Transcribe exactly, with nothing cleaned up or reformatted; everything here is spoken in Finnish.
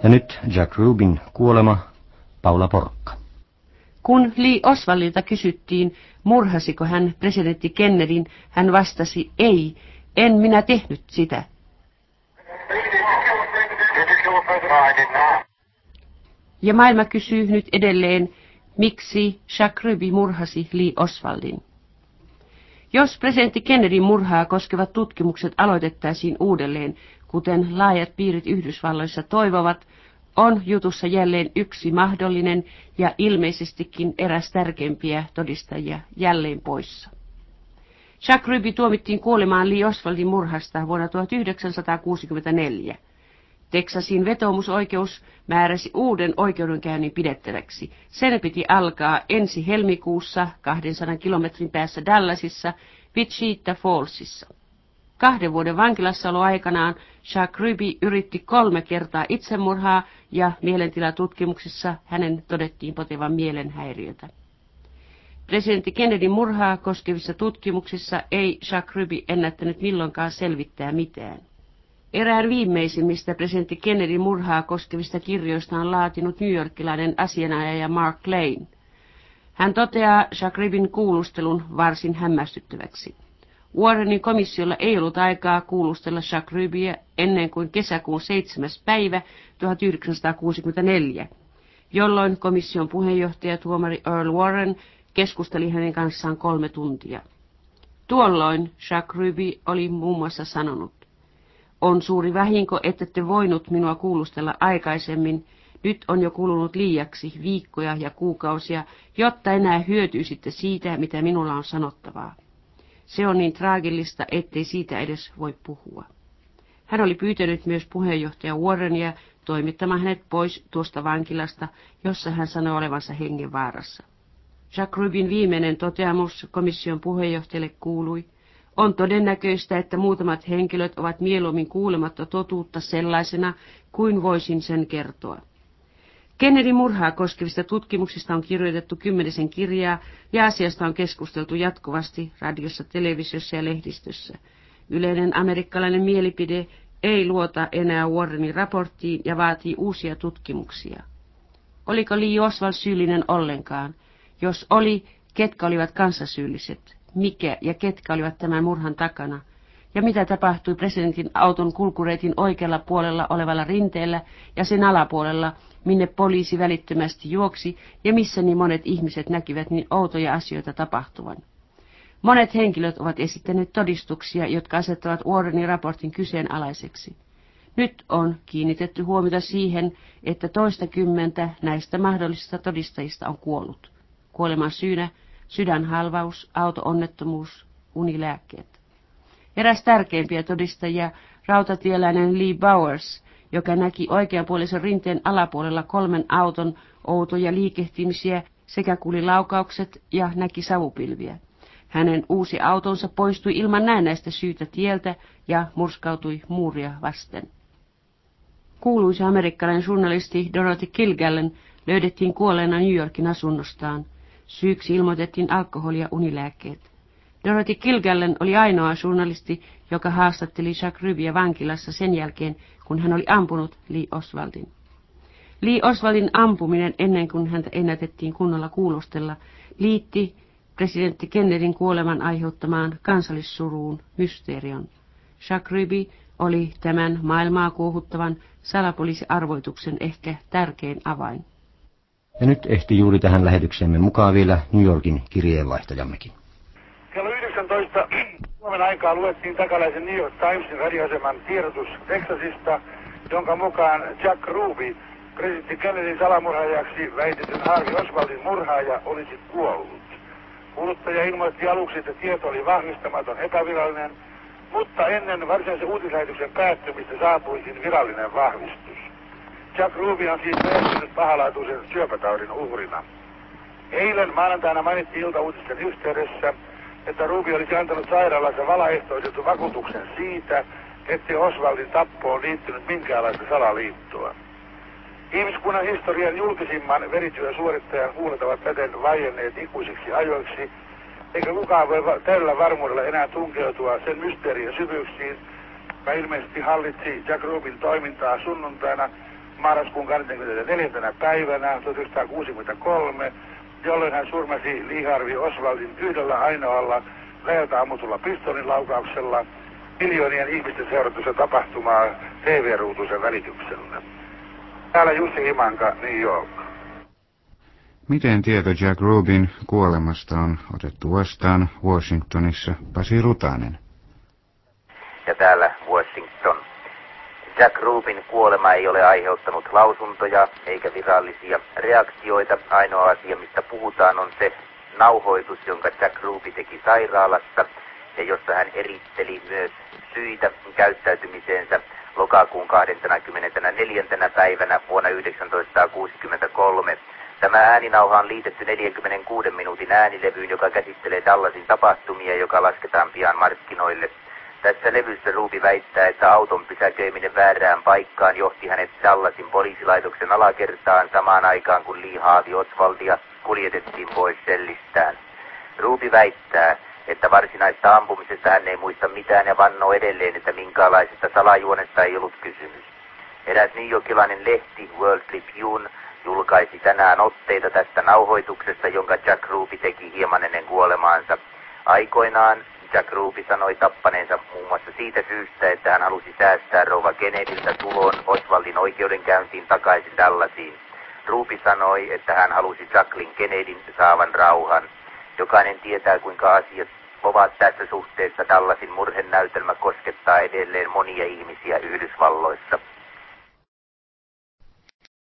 Ja nyt Jack Rubin kuolema, Paula Porokka. Kun Lee Oswaldilta kysyttiin, murhasiko hän presidentti Kennedyn, hän vastasi, ei, en minä tehnyt sitä. Ja maailma kysyy nyt edelleen, miksi Jack Ruby murhasi Lee Oswaldin. Jos presidentti Kennedyn murhaa koskevat tutkimukset aloitettaisiin uudelleen, kuten laajat piirit Yhdysvalloissa toivovat, on jutussa jälleen yksi mahdollinen ja ilmeisestikin eräs tärkeimpiä todistajia jälleen poissa. Jack Ruby tuomittiin kuolemaan Lee Oswaldin murhasta vuonna tuhatyhdeksänsataakuusikymmentäneljä. Texasin vetoomusoikeus määräsi uuden oikeudenkäynnin pidettäväksi. Sen piti alkaa ensi helmikuussa kahdensadan kilometrin päässä Dallasissa, Wichita Fallsissa. Kahden vuoden vankilassaolo aikanaan Jack Ruby yritti kolme kertaa itsemurhaa ja mielentilatutkimuksissa hänen todettiin potevan mielenhäiriötä. Presidentti Kennedyn murhaa koskevissa tutkimuksissa ei Jack Ruby ennättänyt milloinkaan selvittää mitään. Erään viimeisimmistä presidentti Kennedyn murhaa koskevista kirjoista on laatinut newyorkilainen asianajaja Mark Lane. Hän toteaa Jack Rubyn kuulustelun varsin hämmästyttäväksi. Warrenin komissiolla ei ollut aikaa kuulustella Jack Rubyä ennen kuin kesäkuun seitsemäs päivä tuhatyhdeksänsataakuusikymmentäneljä, jolloin komission puheenjohtaja tuomari Earl Warren keskusteli hänen kanssaan kolme tuntia. Tuolloin Jack Ruby oli muun muassa sanonut, on suuri vahinko, ettette voinut minua kuulustella aikaisemmin, nyt on jo kulunut liiaksi viikkoja ja kuukausia, jotta enää hyötyisitte siitä, mitä minulla on sanottavaa. Se on niin traagillista, ettei siitä edes voi puhua. Hän oli pyytänyt myös puheenjohtaja Warrenia toimittamaan hänet pois tuosta vankilasta, jossa hän sanoi olevansa hengenvaarassa. Jack Rubyn viimeinen toteamus komission puheenjohtajalle kuului, on todennäköistä, että muutamat henkilöt ovat mieluummin kuulematta totuutta sellaisena, kuin voisin sen kertoa. Kennedyn murhaa koskevista tutkimuksista on kirjoitettu kymmenisen kirjaa ja asiasta on keskusteltu jatkuvasti radiossa, televisiossa ja lehdistössä. Yleinen amerikkalainen mielipide ei luota enää Warrenin raporttiin ja vaatii uusia tutkimuksia. Oliko Lee Oswald syyllinen ollenkaan? Jos oli, ketkä olivat kanssasyylliset? Mikä ja ketkä olivat tämän murhan takana? Ja mitä tapahtui presidentin auton kulkureitin oikealla puolella olevalla rinteellä ja sen alapuolella, minne poliisi välittömästi juoksi ja missä niin monet ihmiset näkivät niin outoja asioita tapahtuvan? Monet henkilöt ovat esittäneet todistuksia, jotka asettavat Warrenin raportin kyseenalaiseksi. Nyt on kiinnitetty huomiota siihen, että toistakymmentä näistä mahdollisista todistajista on kuollut. Kuoleman syynä sydänhalvaus, auto-onnettomuus, unilääkkeet. Eräs tärkeimpiä todistajia, rautatieläinen Lee Bowers, joka näki oikeanpuolisen rinteen alapuolella kolmen auton outoja liikehtimisiä sekä kuuli laukaukset ja näki savupilviä. Hänen uusi autonsa poistui ilman näennäistä syytä tieltä ja murskautui muuria vasten. Kuuluisa amerikkalainen journalisti Dorothy Kilgallen löydettiin kuolleena New Yorkin asunnostaan. Syyksi ilmoitettiin alkoholi ja unilääkkeet. Dorothy Kilgallen oli ainoa journalisti, joka haastatteli Jack Rubyä vankilassa sen jälkeen, kun hän oli ampunut Lee Oswaldin. Lee Oswaldin ampuminen ennen kuin häntä ennätettiin kunnolla kuulustella liitti presidentti Kennedyn kuoleman aiheuttamaan kansallissuruun mysteerion. Jack Ruby oli tämän maailmaa kuohuttavan salapoliisiarvoituksen ehkä tärkein avain. Ja nyt ehti juuri tähän lähetyksemme mukaan vielä New Yorkin kirjeenvaihtajammekin. Kello yhdeksäntoista Suomen aikaa luettiin takalaisen New York Timesin radioaseman tiedotus Texasista, jonka mukaan Jack Ruby, presidentti Kennedyn salamurhaajaksi väitetyn Harvey Oswaldin murhaaja, olisi kuollut. Kuuluttaja ilmoitti aluksi, että tieto oli vahvistamaton epävirallinen, mutta ennen varsinaisen uutislähetyksen päättymistä saapuisin virallinen vahvistus. Jack Ruby on siis menehtynyt pahalaatuisen syöpätaudin uhrina. Eilen maanantaina mainittiin iltauutisten yhteydessä, että Ruby olisi antanut sairaalassa valaehtoisettu vakuutuksen siitä, ettei Oswaldin tappoon liittynyt minkäänlaista salaliittoa. Ihmiskunnan historian julkisimman verityösuorittajan huulet ovat täten vaienneet ikuisiksi ajoiksi, eikä kukaan voi tällä varmuudella enää tunkeutua sen mysteerien syvyyksiin, joka ilmeisesti hallitsi Jack Rubyn toimintaa sunnuntaina marraskuun kahdeskymmenesneljäs päivänä tuhatyhdeksänsataakuusikymmentäkolme, jolloin hän surmasi Lee Harvey Oswaldin yhdellä ainoalla läheltä ammutulla pistoolilaukauksella miljoonien ihmisten seuratussa tapahtumaa T V-ruutuisen välityksellä. Täällä Jussi Himanka, New York. Miten tieto Jack Rubin kuolemasta on otettu vastaan Washingtonissa? Pasi Rutanen. Ja täällä Washington. Jack Rubin kuolema ei ole aiheuttanut lausuntoja eikä virallisia reaktioita. Ainoa asia, mistä puhutaan, on se nauhoitus, jonka Jack Ruby teki sairaalassa ja jossa hän eritteli myös syitä käyttäytymiseensä lokakuun kahdeskymmenesneljäs päivänä vuonna yhdeksäntoistasataakuusikymmentäkolme. Tämä ääninauha on liitetty neljänkymmenenkuuden minuutin äänilevyyn, joka käsittelee Dallasin tapahtumia, joka lasketaan pian markkinoille. Tässä levyssä Ruby väittää, että auton pysäköiminen väärään paikkaan johti hänet Dallasin poliisilaitoksen alakertaan samaan aikaan, kun Lee Harvey Oswaldia kuljetettiin pois sellistään. Ruby väittää, että varsinaista ampumisesta hän ei muista mitään ja vannoo edelleen, että minkäänlaisesta salajuonesta ei ollut kysymys. Eräs newyorkilainen lehti World Tribune julkaisi tänään otteita tästä nauhoituksesta, jonka Jack Ruby teki hieman ennen kuolemaansa. Aikoinaan Jack Ruby sanoi tappaneensa muun muassa siitä syystä, että hän halusi säästää rouva Kennedyltä tulon Oswaldin oikeudenkäyntiin takaisin Dallasiin. Ruby sanoi, että hän halusi Jacqueline Kennedyn saavan rauhan. Jokainen tietää, kuinka asiat ovat tässä suhteessa. Dallasin murhenäytelmä koskettaa edelleen monia ihmisiä Yhdysvalloissa.